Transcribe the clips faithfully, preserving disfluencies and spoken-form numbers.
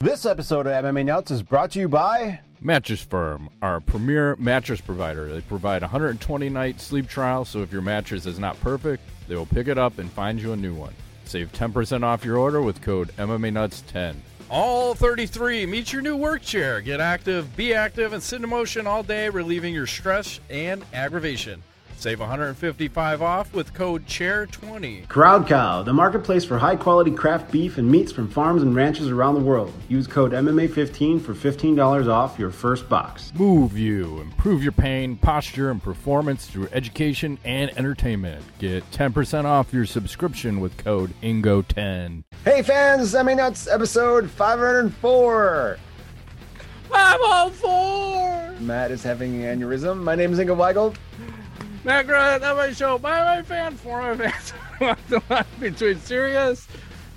This episode of M M A Nuts is brought to you by Mattress Firm, our premier mattress provider. They provide a one hundred twenty night sleep trial, so if your mattress is not perfect, they will pick it up and find you a new one. Save ten percent off your order with code M M A Nuts ten. All thirty-three, meet your new work chair. Get active, be active, and sit in motion all day, relieving your stress and aggravation. Save one hundred fifty-five off with code chair twenty. Crowd Cow, the marketplace for high-quality craft beef and meats from farms and ranches around the world. Use code M M A fifteen for fifteen dollars off your first box. Move You. Improve your pain, posture, and performance through education and entertainment. Get ten percent off your subscription with code I N G O ten. Hey fans, M M A Nuts episode five oh four. five oh four! Matt is having an aneurysm. My name is Ingo Weigel. Matt Grant, that's my show. By my fan, for my fans. The line between serious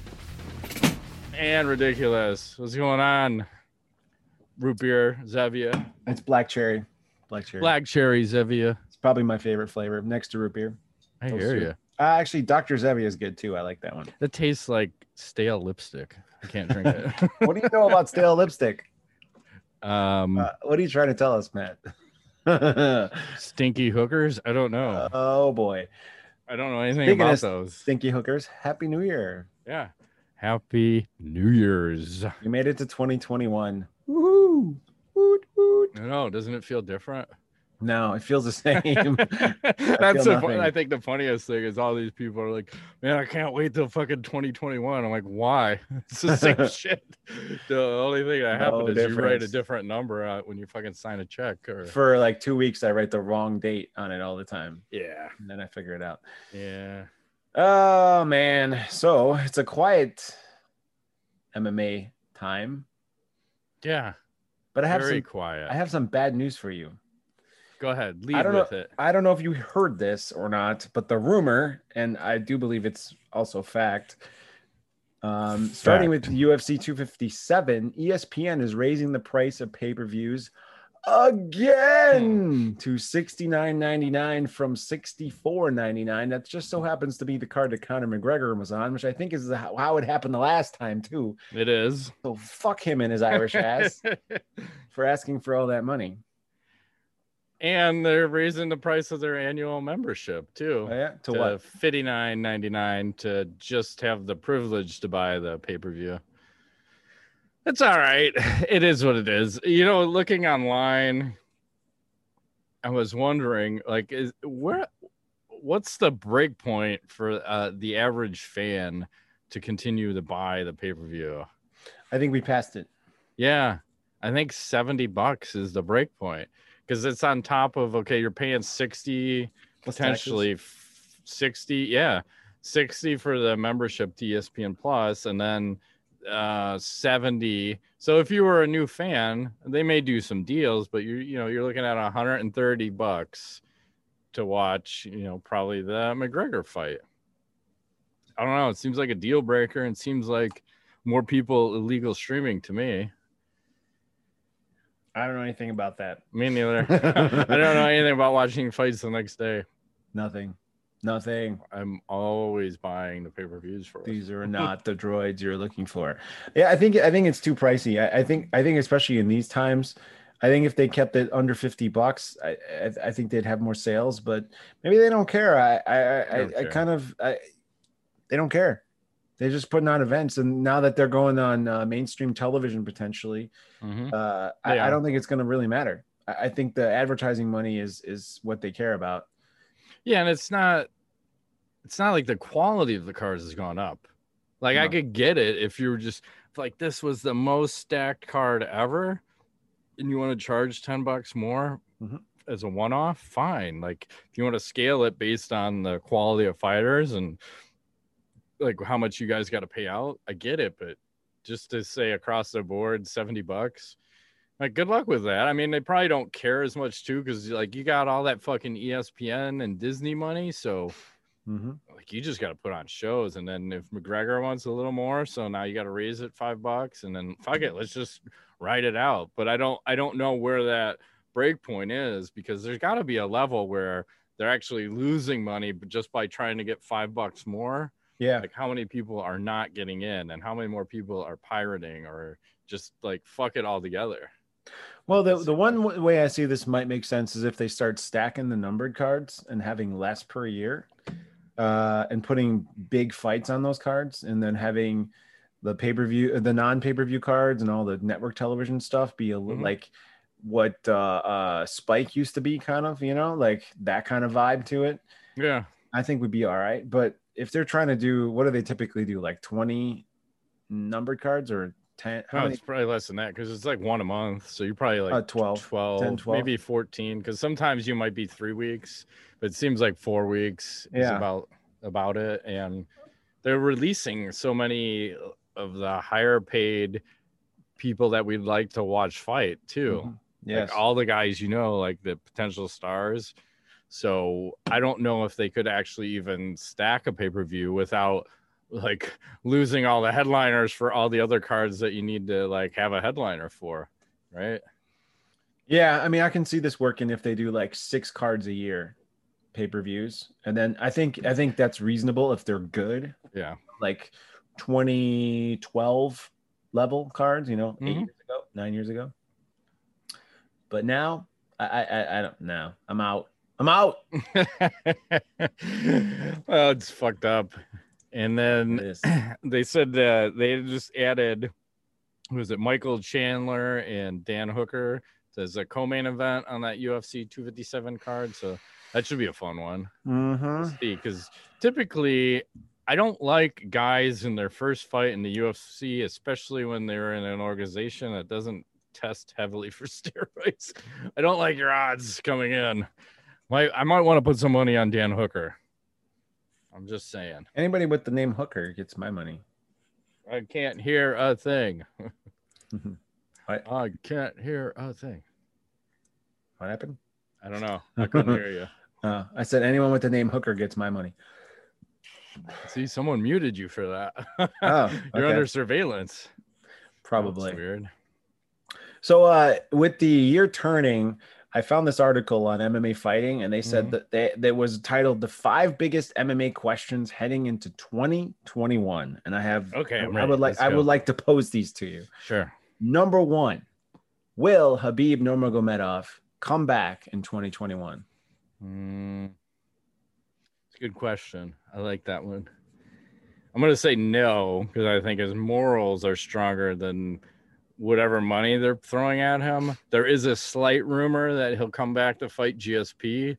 and ridiculous. What's going on? Root beer, Zevia. It's black cherry. Black cherry. Black cherry, Zevia. It's probably my favorite flavor next to root beer. I Those hear two. you. Uh, actually, Doctor Zevia is good too. I like that one. That tastes like stale lipstick. I can't drink it. What do you know about stale lipstick? um, Uh, what are you trying to tell us, Matt? Stinky hookers? I don't know. Oh boy. I don't know anything Speaking about of those. Stinky hookers, Happy New Year. Yeah. Happy New Year's. You made it to twenty twenty-one. Woohoo! Woot, woot. I know. Doesn't it feel different? No, it feels the same. That's feel the, fu- nothing. I think the funniest thing is all these people are like, man, I can't wait till fucking twenty twenty-one. I'm like, why? It's the same shit. The only thing that No happened is you write a difference. different number out when you fucking sign a check. Or For like two weeks, I write the wrong date on it all the time. yeah, And then I figure it out. yeah. Oh, man. So it's a quiet M M A time. Yeah. But I have Very some, quiet. I have some bad news for you. Go ahead. Lead I don't with know. it. I don't know if you heard this or not, but the rumor, and I do believe it's also fact. Um, starting with Fact. U F C two fifty-seven, E S P N is raising the price of pay-per-views again to sixty-nine ninety-nine from sixty-four ninety-nine. That just so happens to be the card that Conor McGregor was on, which I think is how how it happened the last time too. It is. So fuck him and his Irish ass for asking for all that money. And they're raising the price of their annual membership too. Oh, yeah, to what? fifty-nine ninety-nine to just have the privilege to buy the pay-per-view. It's all right. It is what it is. You know, looking online, I was wondering, like, is where, what's the break point for uh, the average fan to continue to buy the pay-per-view? I think we passed it. Yeah, I think seventy bucks is the break point. Because it's on top of, okay, you're paying sixty, Plus potentially f- sixty, yeah, sixty for the membership to E S P N Plus, and then uh, seventy. So if you were a new fan, they may do some deals, but you you know you're looking at one hundred thirty bucks to watch, you know, probably the McGregor fight. I don't know. It seems like a deal breaker, and seems like more people illegal streaming to me. I don't know anything about that. Me neither. I don't know anything about watching fights the next day. Nothing. Nothing. I'm always buying the pay-per-views for us. These are not the droids you're looking for. Yeah, I think I think it's too pricey. I, I think I think especially in these times, I think if they kept it under fifty bucks, I I, I think they'd have more sales. But maybe they don't care. I I I, Don't I care. kind of I, they don't care. They're just putting on events, and now that they're going on uh, mainstream television potentially, Mhm. uh, They I, I are. don't think it's going to really matter. I, I think the advertising money is is what they care about. Yeah, and it's not it's not like the quality of the cards has gone up. Like I No. could get it if you were just if, like this was the most stacked card ever, and you want to charge ten bucks more Mhm. as a one-off, fine. Like if you want to scale it based on the quality of fighters and like how much you guys got to pay out, I get it, but just to say across the board seventy bucks, like good luck with that. I mean, they probably don't care as much too, because like you got all that fucking E S P N and Disney money, so Mm-hmm. like you just got to put on shows. And then if McGregor wants a little more, so now you got to raise it five bucks, and then fuck it, let's just write it out. But I don't I don't know where that break point is, because there's got to be a level where they're actually losing money but just by trying to get five bucks more. Yeah. Like how many people are not getting in, and how many more people are pirating or just like fuck it all together. Well, the the one w- way I see this might make sense is if they start stacking the numbered cards and having less per year, uh, and putting big fights on those cards, and then having the pay per view, the non pay per view cards, and all the network television stuff be a little Mhm. like what uh, uh, Spike used to be, kind of, you know, like that kind of vibe to it. Yeah. I think would be all right. But if they're trying to do, what do they typically do? Like twenty numbered cards or ten? How No, many? it's probably less than that because it's like one a month. So you're probably like Uh, twelve, twelve, ten, twelve. maybe fourteen. Because sometimes you might be three weeks, but it seems like four weeks is Yeah. about about it. And they're releasing so many of the higher paid people that we'd like to watch fight too. Mhm. Yes. Like all the guys, you know, like the potential stars. So I don't know if they could actually even stack a pay-per-view without like losing all the headliners for all the other cards that you need to like have a headliner for, right? Yeah, I mean, I can see this working if they do like six cards a year pay-per-views, and then I think I think that's reasonable if they're good. Yeah. Like twenty twelve level cards, you know, eight Mhm. years ago, nine years ago. But now, I I, I don't know. I'm out. I'm out. Well, it's fucked up. And It then is. they said that they just added, who was it, Michael Chandler and Dan Hooker as a co-main event on that U F C two fifty-seven card. So that should be a fun one. Mm-hmm. See, because typically I don't like guys in their first fight in the U F C, especially when they're in an organization that doesn't test heavily for steroids. I don't like your odds coming in. Might I might want to put some money on Dan Hooker. I'm just saying. Anybody with the name Hooker gets my money. I can't hear a thing. What? I can't hear a thing. What happened? I don't know. I couldn't hear you. Uh, I said anyone with the name Hooker gets my money. See, someone muted you for that. Oh, You're okay. under surveillance. Probably. That's weird. So uh, with the year turning, I found this article on M M A fighting, and they said Mhm. that they that was titled "The Five Biggest M M A Questions Heading into twenty twenty-one." And I have Okay, I, I'm I ready. would like Let's I go. would like to pose these to you. Sure. Number one, will Habib Nurmagomedov come back in twenty twenty-one? Mm, it's a good question. I like that one. I'm going to say no because I think his morals are stronger than whatever money they're throwing at him. There is a slight rumor that he'll come back to fight G S P,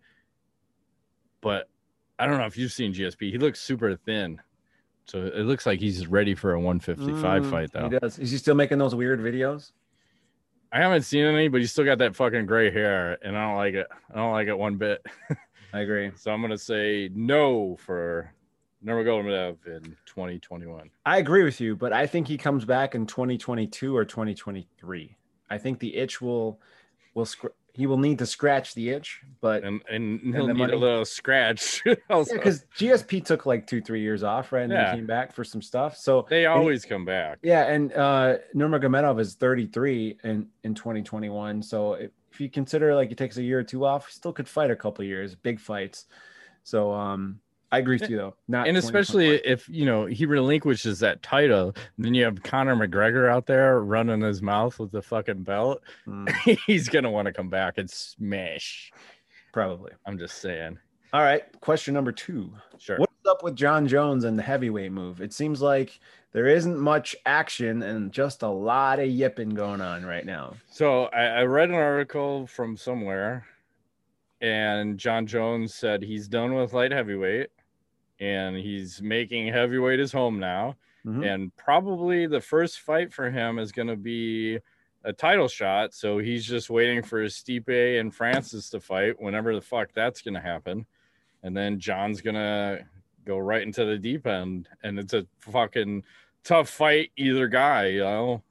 but I don't know if you've seen G S P. He looks super thin. So it looks like he's ready for a one fifty-five Mm, fight, though. He does. Is he still making those weird videos? I haven't seen any, but he's still got that fucking gray hair, and I don't like it. I don't like it one bit. I agree. So I'm going to say no for Nurmagomedov in twenty twenty-one. I agree with you, but I think he comes back in twenty twenty-two or twenty twenty-three. I think the itch will will scr- he will need to scratch the itch, but And and he'll the need money? a little scratch. Also. because G S P took like two three years off, right, and then Yeah. he came back for some stuff. So They and he- always come back. yeah, and uh, Nurmagomedov is thirty-three in in twenty twenty-one. So if, if you consider like he takes a year or two off, he still could fight a couple of years, big fights. So um, I agree with you though. Not And especially twenty twenty-one. if, you know, he relinquishes that title, then you have Conor McGregor out there running his mouth with the fucking belt. Mm, He's going to want to come back and smash. probably. I'm just saying. All right. Question number two. Sure. What's up with John Jones and the heavyweight move? It seems like there isn't much action and just a lot of yipping going on right now. So I, I read an article from somewhere, and John Jones said he's done with light heavyweight, and he's making heavyweight his home now. Mhm. And probably the first fight for him is going to be a title shot. So he's just waiting for Stipe and Francis to fight whenever the fuck that's going to happen. And then John's going to go right into the deep end. And it's a fucking tough fight, either guy, you know.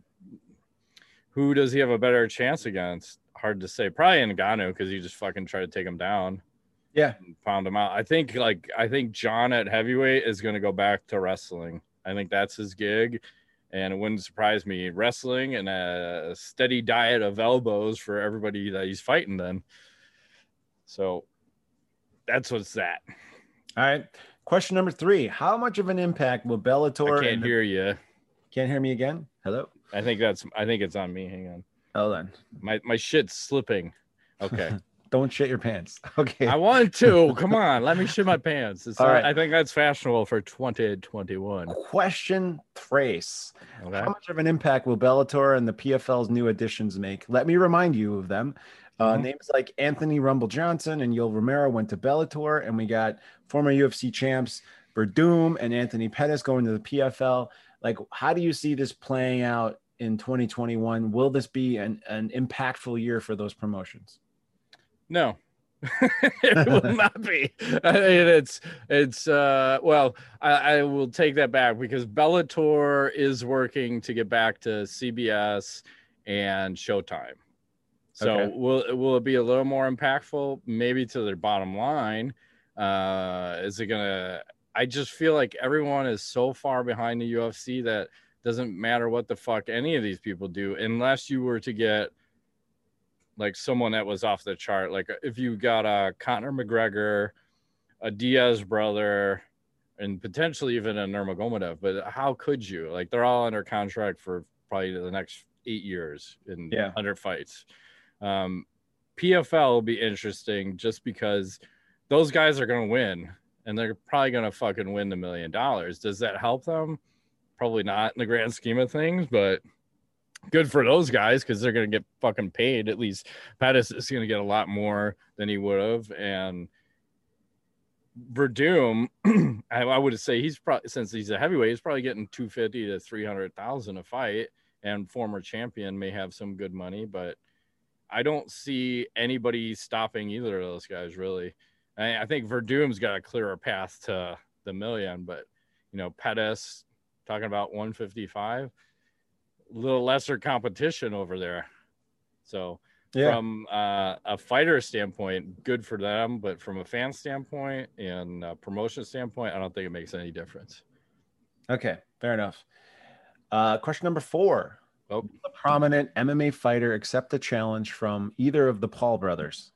Who does he have a better chance against? Hard to say. Probably Ngannou, because he just fucking tried to take him down. Yeah. And pound him out. I think like I think John at heavyweight is going to go back to wrestling. I think that's his gig, and it wouldn't surprise me. Wrestling and a steady diet of elbows for everybody that he's fighting then. So that's what's that. All right. Question number three. How much of an impact will Bellator I can't and the- hear you. Can't hear me again? Hello? I think that's. I think it's on me. Hang on. Hold on. My my shit's slipping. Okay. Don't shit your pants. Okay. I want to. Come on, let me shit my pants. It's All not, right. I think that's fashionable for twenty twenty-one. Question trace. Okay. How much of an impact will Bellator and the P F L's new additions make? Let me remind you of them. Uh, Mhm. Names like Anthony Rumble Johnson and Yoel Romero went to Bellator, and we got former U F C champs Verdum and Anthony Pettis going to the P F L. Like, how do you see this playing out in twenty twenty-one? Will this be an, an impactful year for those promotions? No, it will not be. I mean, it's it's uh well, I, I will take that back because Bellator is working to get back to C B S and Showtime. So Okay. will will it be a little more impactful? Maybe to their bottom line. Uh, is it gonna? I just feel like everyone is so far behind the U F C that doesn't matter what the fuck any of these people do, unless you were to get like someone that was off the chart. Like if you got a Conor McGregor, a Diaz brother, and potentially even a Nurmagomedov. But how could you? Like they're all under contract for probably the next eight years in Yeah. under fights. Um, P F L will be interesting just because those guys are going to win and they're probably going to fucking win the million dollars. Does that help them? Probably not in the grand scheme of things, but good for those guys because they're going to get fucking paid. At least Pettis is going to get a lot more than he would have. And Verdum, I, I would say he's probably, since he's a heavyweight, he's probably getting two fifty to three hundred thousand a fight, and former champion may have some good money, but I don't see anybody stopping either of those guys really. I, I think Verdum's got a clearer path to the million, but you know, Pettis talking about one fifty-five, a little lesser competition over there. So Yeah. from uh, a fighter standpoint, good for them, but from a fan standpoint and a promotion standpoint, I don't think it makes any difference. Okay, fair enough. Uh, question number four. Oh. Will a prominent M M A fighter accept the challenge from either of the Paul brothers?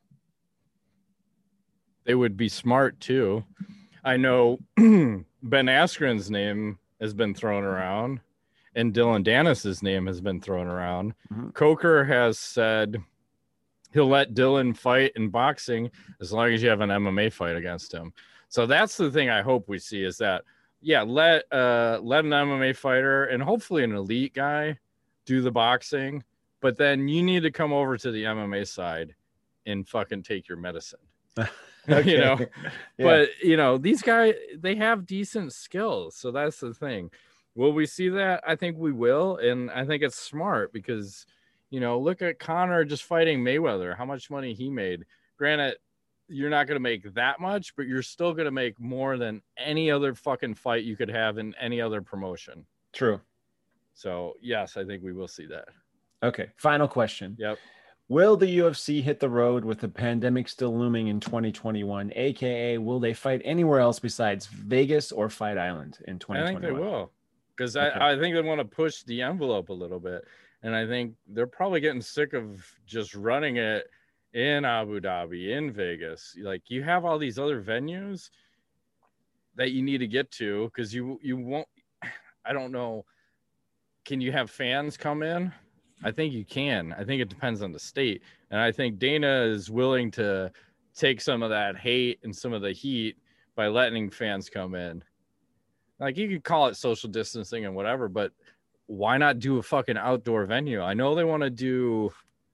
They would be smart too. I know Ben Askren's name has been thrown around, and Dylan Dennis's name has been thrown around. Mm-hmm. Coker has said he'll let Dylan fight in boxing as long as you have an M M A fight against him. So that's the thing I hope we see is that, yeah, let uh, let an M M A fighter and hopefully an elite guy do the boxing, but then you need to come over to the M M A side and fucking take your medicine. Okay. You know, yeah. But you know, these guys, they have decent skills. So that's the thing. Will we see that? I think we will. And I think it's smart because, you know, look at Conor just fighting Mayweather, how much money he made. Granted, you're not going to make that much, but you're still going to make more than any other fucking fight you could have in any other promotion. True. So yes, I think we will see that. Okay. Final question. Yep. Will the U F C hit the road with the pandemic still looming in twenty twenty-one? A K A, will they fight anywhere else besides Vegas or Fight Island in twenty twenty-one? I think they will, because okay. I, I think they want to push the envelope a little bit. And I think they're probably getting sick of just running it in Abu Dhabi, in Vegas. Like, you have all these other venues that you need to get to because you, you won't, I don't know. Can you have fans come in? I think you can. I think it depends on the state. And I think Dana is willing to take some of that hate and some of the heat by letting fans come in. Like, you could call it social distancing and whatever, but why not do a fucking outdoor venue? I know they want to do,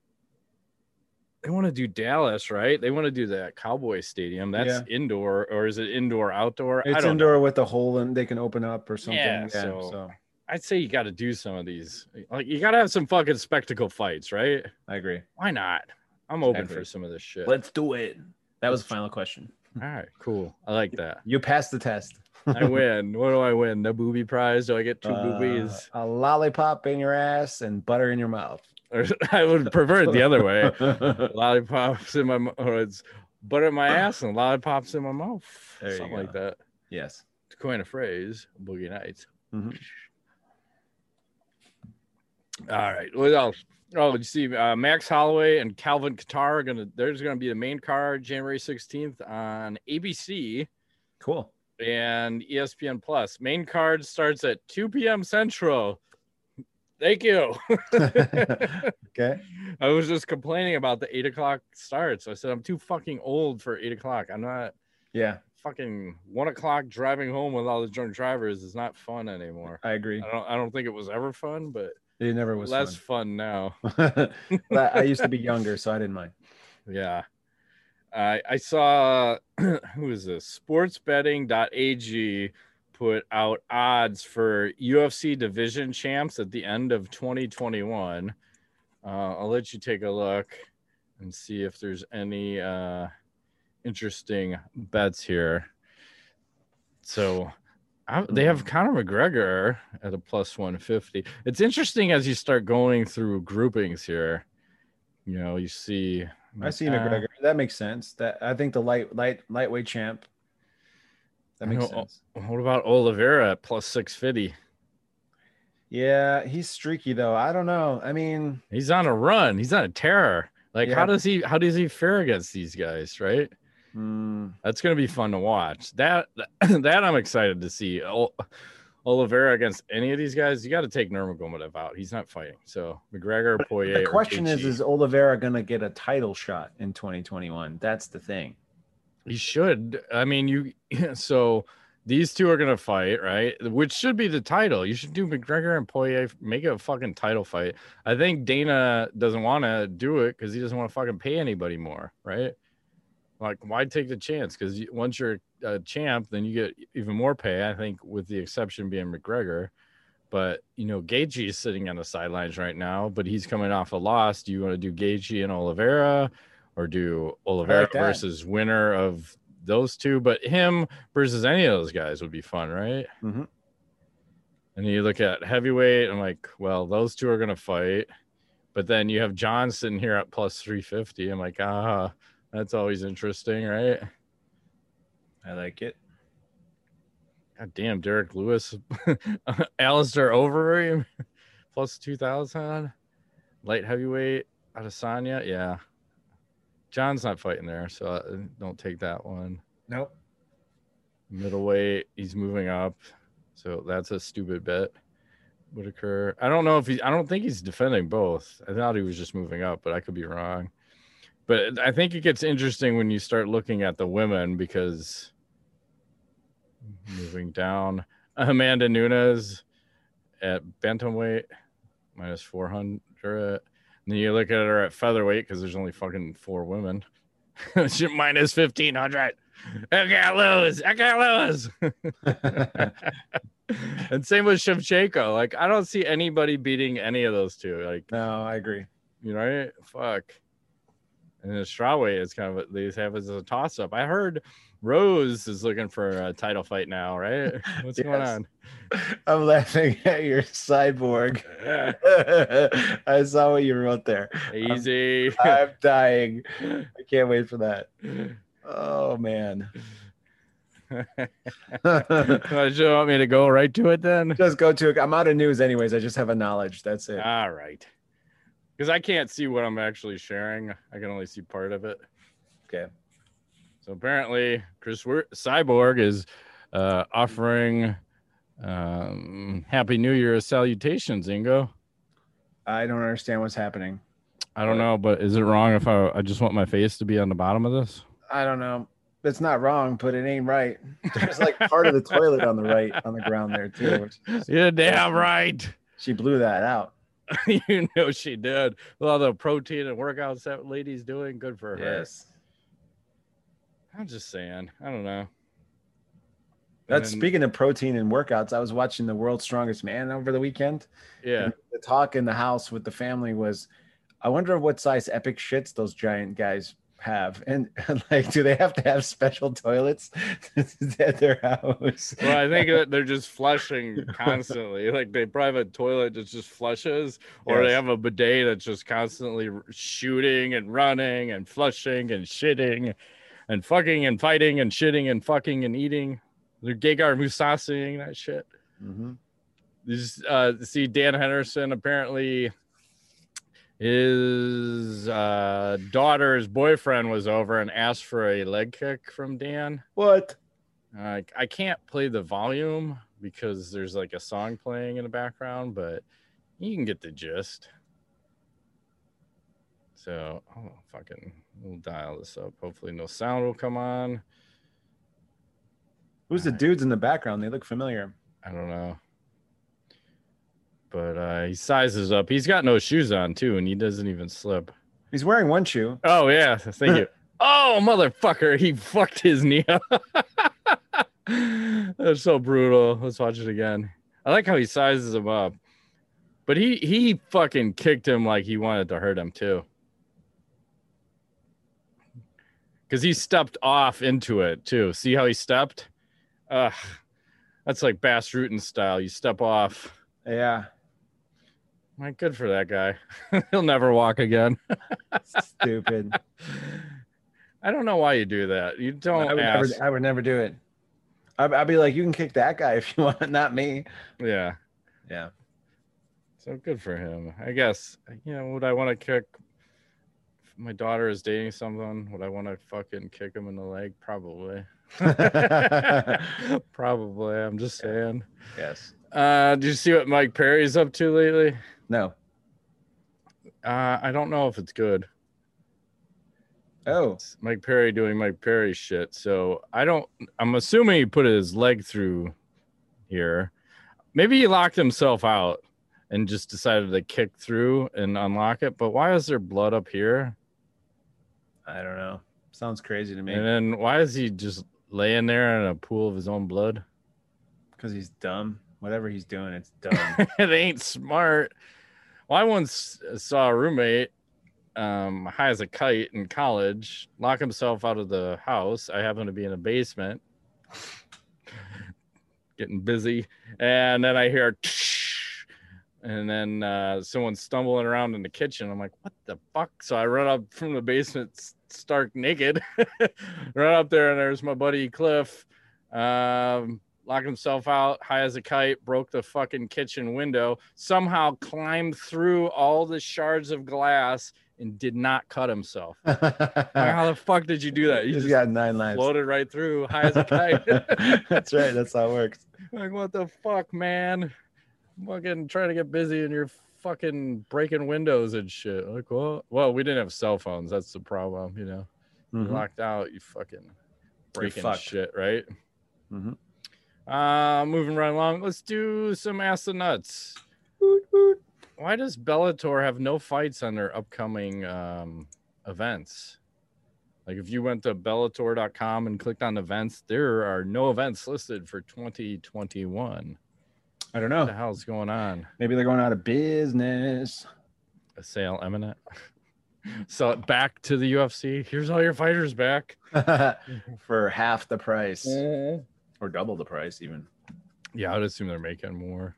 they want to do Dallas, right? They want to do that Cowboy Stadium. That's yeah. indoor, or is it indoor, outdoor? It's I don't indoor know. With a hole and they can open up or something. Yeah, yeah so, so I'd say you got to do some of these. Like, you got to have some fucking spectacle fights, right? I agree. Why not? I'm open for some of this shit. Let's do it. That was the final question. All right, cool. I like that. You passed the test. I win. What do I win? The booby prize? Do I get two uh, boobies? A lollipop in your ass and butter in your mouth. Or I would prefer it the other way. Lollipops in my mouth. It's butter in my ass and lollipops in my mouth. There Something like that. Yes. To coin a phrase, Boogie Nights. Mm-hmm. All right. What else? Oh, you see, uh, Max Holloway and Calvin Kattar are gonna. There's gonna be the main card January sixteenth on A B C. Cool. And E S P N Plus. Main card starts at two p.m. Central. Thank you. Okay. I was just complaining about the eight o'clock starts. I said I'm too fucking old for eight o'clock. I'm not. Yeah, Fucking one o'clock driving home with all the drunk drivers is not fun anymore. I agree. I don't. I don't think it was ever fun, but It never was less fun. fun now. But I used to be younger, so I didn't mind. Yeah. I I saw who is this? sports betting dot a g put out odds for U F C division champs at the end of twenty twenty-one. Uh, I'll let you take a look and see if there's any uh, interesting bets here. So I, they have Conor McGregor at a plus one fifty. It's interesting as you start going through groupings here. You know, you see. I see McGregor. That makes sense. That I think the light light lightweight champ. That makes know, sense. What about Oliveira at plus six fifty? Yeah, he's streaky though. I don't know. I mean, he's on a run. He's on a terror. Like, yeah. how does he how does he fare against these guys, right? Mm. That's gonna be fun to watch. That that I'm excited to see. O- Oliveira against any of these guys, you got to take Nurmagomedov out. He's not fighting. So McGregor, Poirier. The question is, Gaethje. is Oliveira gonna get a title shot in twenty twenty-one? That's the thing. He should. I mean, you. So these two are gonna fight, right? Which should be the title. You should do McGregor and Poirier. Make it a fucking title fight. I think Dana doesn't want to do it because he doesn't want to fucking pay anybody more, right? Like, why take the chance? Because once you're a champ, then you get even more pay. I think, with the exception being McGregor. But you know, Gaethje is sitting on the sidelines right now, but he's coming off a loss. Do you want to do Gaethje and Oliveira, or do Oliveira like versus winner of those two? But him versus any of those guys would be fun, right? Mm-hmm. And you look at heavyweight, I'm like, well, those two are gonna fight. But then you have John sitting here at plus three fifty. I'm like, ah. That's always interesting, right? I like it. God damn, Derek Lewis. Alistair Overeem, plus two thousand. Light heavyweight, Adesanya. Yeah. John's not fighting there, so I don't take that one. Nope. Middleweight, he's moving up. So that's a stupid bet. Would occur. I don't know if he, I don't think he's defending both. I thought he was just moving up, but I could be wrong. But I think it gets interesting when you start looking at the women, because moving down, Amanda Nunes at bantamweight, minus four hundred. And then you look at her at featherweight, because there's only fucking four women. She minus fifteen hundred. I can't lose. I can't lose. And same with Shevchenko. Like, I don't see anybody beating any of those two. Like, no, I agree. You know, right? Fuck. And the strawweight is kind of, they have as a toss up. I heard Rose is looking for a title fight now, right? What's yes. going on? I'm laughing at your cyborg. I saw what you wrote there. Easy. I'm, I'm dying. I can't wait for that. Oh man. You want me to go right to it then? Just go to it. I'm out of news anyways. I just have a knowledge. That's it. All right. Because I can't see what I'm actually sharing. I can only see part of it. Okay. So apparently, Chris Cyborg is uh, offering um, Happy New Year salutations, Ingo. I don't understand what's happening. I don't know, but is it wrong if I, I just want my face to be on the bottom of this? I don't know. It's not wrong, but it ain't right. There's like part of the toilet on the right, on the ground there too. Which You're damn right. She blew that out. You know she did. With all the protein and workouts that lady's doing, good for her. Yes. I'm just saying. I don't know. That's then, speaking of protein and workouts. I was watching The World's Strongest Man over the weekend. Yeah. And the talk in the house with the family was, I wonder what size epic shits those giant guys have, and, and like, do they have to have special toilets at their house? Well, I think that they're just flushing constantly. Like, they probably have a toilet that just flushes, or yes. They have a bidet that's just constantly shooting and running and flushing and shitting and fucking and fighting and shitting and fucking and eating. They're Gegard Mousasi that shit. Mm-hmm. Just uh, see Dan Henderson apparently. His uh, daughter's boyfriend was over and asked for a leg kick from Dan. What? Uh, I can't play the volume because there's like a song playing in the background, but You can get the gist. So, oh, fucking, we'll dial this up. Hopefully, no sound will come on. Who's the dudes in the background? They look familiar. I don't know. But uh, he sizes up. He's got no shoes on, too, and he doesn't even slip. He's wearing one shoe. Oh, yeah. Thank you. Oh, motherfucker. He fucked his knee up. That's so brutal. Let's watch it again. I like how he sizes him up. But he, he fucking kicked him like he wanted to hurt him, too. Because he stepped off into it, too. See how he stepped? Ugh. That's like Bass Rutten style. You step off. Yeah. My good for that guy. He'll never walk again. Stupid. I don't know why you do that. You don't I would, ask. never, I would never do it. I'd, I'd be like, you can kick that guy if you want, not me. Yeah. Yeah. So good for him. I guess, you know, would I want to kick? If my daughter is dating someone, would I want to fucking kick him in the leg? Probably. Probably. I'm just saying. Yes. Uh, did you see what Mike Perry's up to lately? No. Uh, I don't know if it's good. Oh. It's Mike Perry doing Mike Perry shit. So I don't, I'm assuming he put his leg through here. Maybe he locked himself out and just decided to kick through and unlock it. But why is there blood up here? I don't know. Sounds crazy to me. And then why is he just laying there in a pool of his own blood? Because he's dumb. Whatever he's doing, it's dumb. It ain't smart. Well, I once saw a roommate um, high as a kite in college lock himself out of the house. I happen to be in a basement getting busy. And then I hear, and then uh, someone stumbling around in the kitchen. I'm like, what the fuck? So I run up from the basement stark naked, run up there, and there's my buddy Cliff. Um, locked himself out high as a kite, broke the fucking kitchen window, somehow climbed through all the shards of glass and did not cut himself. Like, how the fuck did you do that? You He's just got nine lives. floated right through high as a kite. That's right. That's how it works. Like, what the fuck, man? I'm fucking trying to get busy and you're fucking breaking windows and shit. Like, well, well, we didn't have cell phones. That's the problem, you know. Mm-hmm. You're locked out, you fucking breaking shit, right? Mm-hmm. Uh, moving right along. Let's do some Ask the Nuts. Why does Bellator have no fights on their upcoming um, events? Like, if you went to Bellator dot com and clicked on events, there are no events listed for twenty twenty-one. I don't know. What the hell's going on? Maybe they're going out of business. A sale imminent. Sell it back to the U F C. Here's all your fighters back for half the price. Mm-hmm. Or double the price, even. Yeah, I would assume they're making more.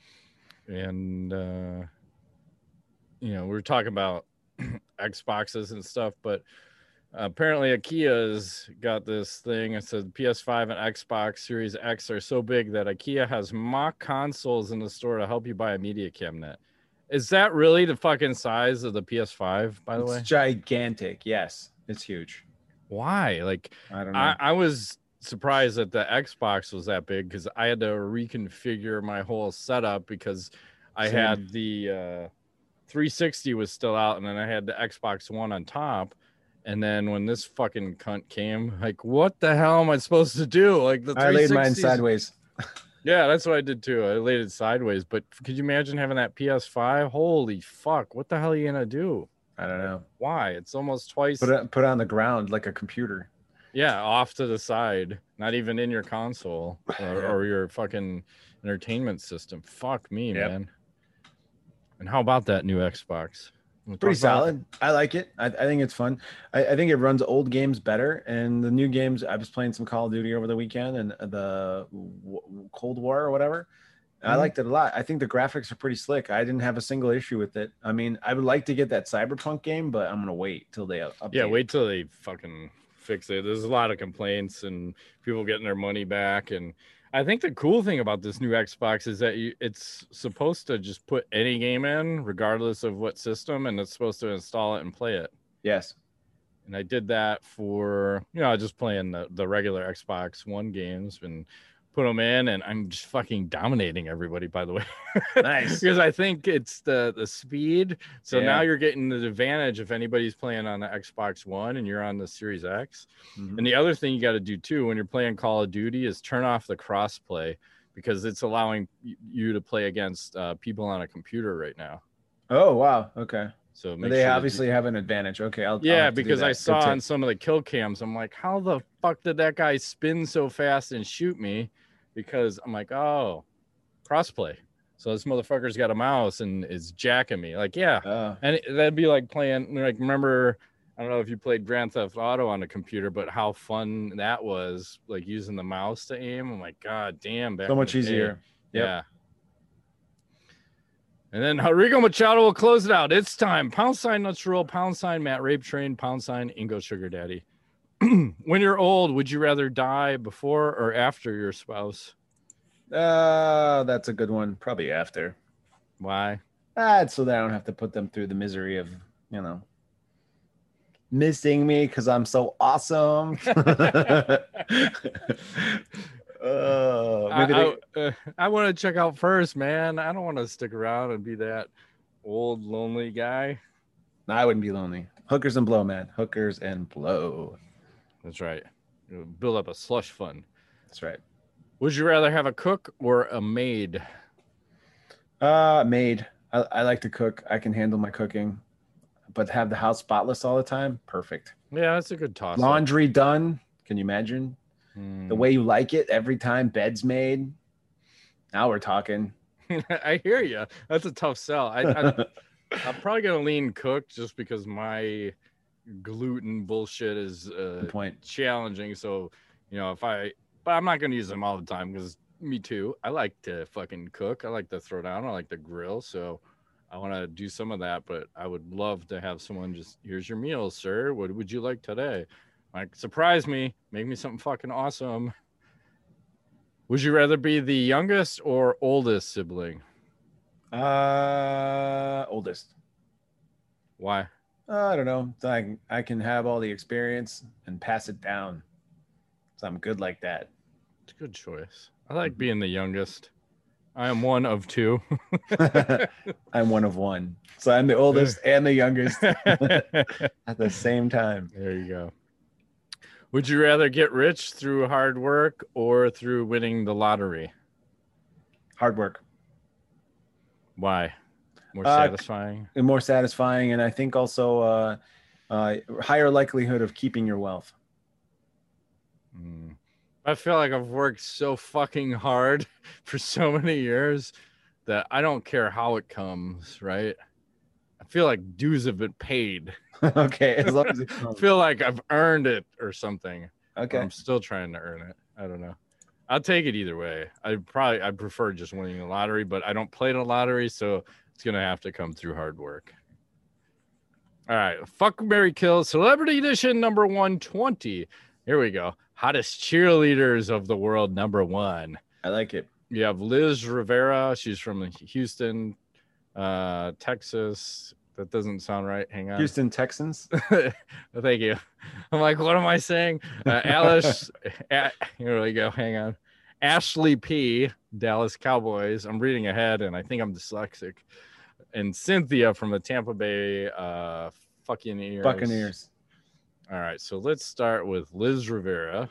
And, uh, you know, we were talking about Xboxes and stuff, but apparently IKEA's got this thing. It says P S five and Xbox Series X are so big that IKEA has mock consoles in the store to help you buy a media cabinet. Is that really the fucking size of the P S five, by the it's way? It's gigantic. Yes, it's huge. Why? Like, I don't know. I, I was surprised that the Xbox was that big because I had to reconfigure my whole setup because I Same. had the uh, three sixty was still out and then I had the Xbox One on top. And then when this fucking cunt came, like, what the hell am I supposed to do? Like, the I laid mine sideways. Yeah, that's what I did too. I laid it sideways. But could you imagine having that P S five? Holy fuck! What the hell are you gonna do? I don't know. Why? It's almost twice. Put it put it on the ground like a computer. Yeah, off to the side, not even in your console or, or your fucking entertainment system. Fuck me, yep. man. And how about that new Xbox? We'll Pretty solid. I like it. I, I think it's fun. I, I think it runs old games better, and the new games. I was playing some Call of Duty over the weekend, and the w- Cold War or whatever. Mm-hmm. I liked it a lot. I think the graphics are pretty slick. I didn't have a single issue with it. I mean, I would like to get that Cyberpunk game, but I'm gonna wait till they update. Yeah, wait till they fucking fix it. There's a lot of complaints and people getting their money back, and I think the cool thing about this new Xbox is that you, it's supposed to just put any game in, regardless of what system, and it's supposed to install it and play it. Yes. And I did that for, you know, just playing the, the regular Xbox One games and put them in, and I'm just fucking dominating everybody, by the way. Nice. Because I think it's the the speed. So Yeah. now you're getting the advantage if anybody's playing on the Xbox One and you're on the Series X. Mhm. And the other thing you got to do too when you're playing Call of Duty is turn off the crossplay, because it's allowing you to play against uh, people on a computer right now. Oh wow. Okay. So Well, they sure obviously you... have an advantage. Okay. I'll, yeah, I'll have to do because that. I Good saw tip. on some of the kill cams, I'm like, how the fuck did that guy spin so fast and shoot me? Because I'm like, oh, crossplay. So this motherfucker's got a mouse and is jacking me. Like, yeah. Uh, And it, that'd be like playing, like, remember, I don't know if you played Grand Theft Auto on a computer, but how fun that was, like using the mouse to aim. I'm like, God damn. Back so in much the day. easier. Yep. Yeah. And then Rico Machado will close it out. It's time. Pound sign Nuts Roll, pound sign Matt Rape Train, pound sign Ingo Sugar Daddy. When you're old, would you rather die before or after your spouse? Uh, that's a good one. Probably after. Why? Ah, so that I don't have to put them through the misery of, you know, missing me because I'm so awesome. Uh, maybe I, they, I, uh, I want to check out first, man. I don't want to stick around and be that old, lonely guy. no, I wouldn't be lonely. Hookers and blow, man. Hookers and blow. That's right. It'll build up a slush fund. That's right. Would you rather have a cook or a maid? Uh, maid. I, I like to cook. I can handle my cooking, but have the house spotless all the time. Perfect. Yeah, that's a good toss. Laundry done. Can you imagine? Hmm. The way you like it every time, bed's made. Now we're talking. I hear you. That's a tough sell. I, I, I'm probably gonna lean cook just because my gluten bullshit is uh, Good point. challenging. So, you know, if I, but I'm not gonna use them all the time because me too. I like to fucking cook. I like to throw down. I like to grill. So, I want to do some of that. But I would love to have someone just, here's your meal, sir. What would you like today? Like, surprise me, make me something fucking awesome. Would you rather be the youngest or oldest sibling? Uh, oldest. Why? Uh, I don't know. So I can, I can have all the experience and pass it down. So I'm good like that. It's a good choice. I like being the youngest. I am one of two. I'm one of one. So I'm the oldest and the youngest at the same time. There you go. Would you rather get rich through hard work or through winning the lottery? Hard work. Why? More Uh, satisfying? And more satisfying. And I think also uh, uh, higher likelihood of keeping your wealth. Mm. I feel like I've worked so fucking hard for so many years that I don't care how it comes, right? I feel like dues have been paid. Okay. As long as it I feel like I've earned it or something. Okay. I'm still trying to earn it. I don't know. I'll take it either way. I probably I prefer just winning the lottery, but I don't play the lottery, so it's gonna have to come through hard work. All right, fuck, marry, kill, celebrity edition number one twenty. Here we go. Hottest cheerleaders of the world, number one. I like it. You have Liz Rivera. She's from Houston, uh, Texas. That doesn't sound right. Hang on. Houston Texans. Thank you. I'm like, what am I saying? Uh, Alice, a, here we go. Hang on. Ashley P, Dallas Cowboys. I'm reading ahead, and I think I'm dyslexic. And Cynthia from the Tampa Bay uh, Buccaneers. Buccaneers. All right, so let's start with Liz Rivera.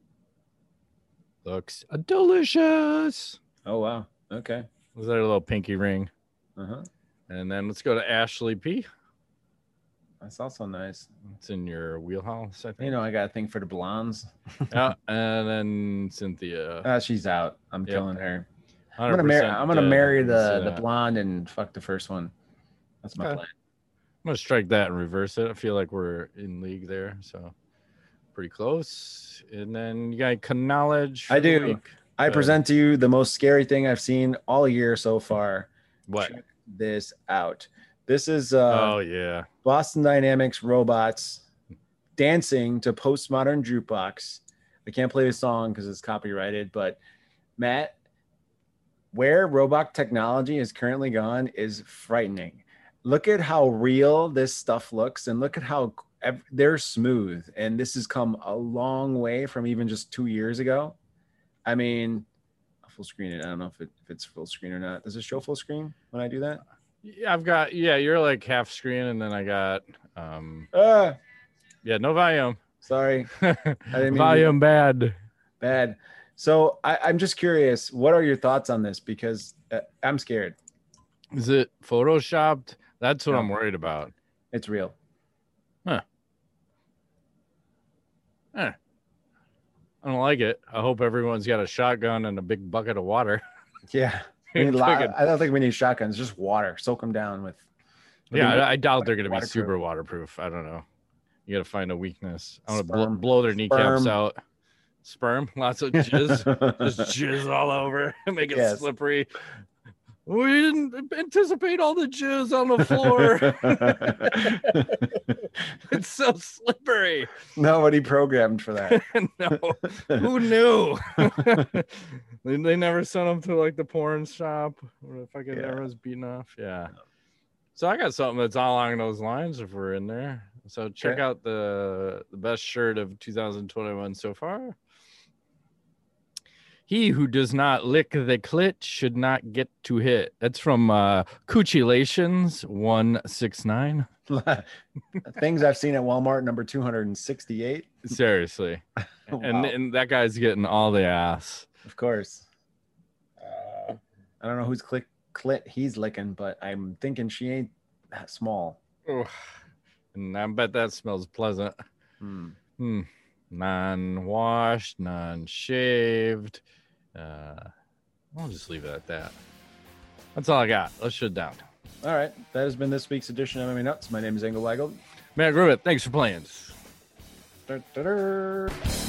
Looks delicious. Oh, wow. Okay. Was that a little pinky ring? Uh-huh. And then let's go to Ashley P. That's also nice. It's in your wheelhouse, I think. You know, I got a thing for the blondes. Yeah, and then Cynthia. Ah, she's out. I'm Yep. killing her. one I'm hundred gonna marry. percent, I'm gonna uh, marry see the the that. blonde and fuck the first one. That's my Okay. plan. I'm gonna strike that and reverse it. I feel like we're in league there, so pretty close. And then you got knowledge. I do. I Go present to you the most scary thing I've seen all year so far. What? Check this out. This is uh, oh yeah. Boston Dynamics robots dancing to Postmodern Jukebox. I can't play the song because it's copyrighted, but Matt, where robot technology is currently gone is frightening. Look at how real this stuff looks, and look at how ev- they're smooth. And this has come a long way from even just two years ago. I mean, full screen it. I don't know if, it, if it's full screen or not. Does it show full screen when I do that? Yeah, I've got, yeah, you're like half screen, and then I got, um, Ah, yeah, no volume. sorry. I didn't mean Volume bad. bad. So I, I'm just curious, what are your thoughts on this? Because uh, I'm scared. Is it photoshopped? That's what No. I'm worried about. It's real. Huh. Eh. I don't like it. I hope everyone's got a shotgun and a big bucket of water. Yeah. We need Fucking- lo- I don't think we need shotguns. Just water. Soak them down with. with yeah, the- I, I doubt they're going to be waterproof. super waterproof. I don't know. You got to find a weakness. I want to blow, Sperm. blow their kneecaps Sperm. out. Sperm, lots of jizz, just jizz all over, make it Yes. slippery. We didn't anticipate all the jizz on the floor. It's so slippery. Nobody programmed for that. No, who knew? they, they never sent them to like the porn shop where the fucking Yeah. everyone's beaten off. Yeah. So I got something that's all along those lines if we're in there. So check Okay. out the the best shirt of two thousand twenty-one so far. He who does not lick the clit should not get to hit. That's from uh Cuchulations one six nine. Things I've seen at Walmart, number two hundred sixty-eight. Seriously. Wow. And and that guy's getting all the ass. Of course. Uh, I don't know whose click clit he's licking, but I'm thinking she ain't that small. Ugh. And I bet that smells pleasant. Hmm. Hmm. Non-washed, non-shaved. Uh, I'll just leave it at that. That's all I got. Let's shut down. All right. That has been this week's edition of M M A Nuts. My name is Engel Weigel. Matt Griffith, thanks for playing. Da-da-da.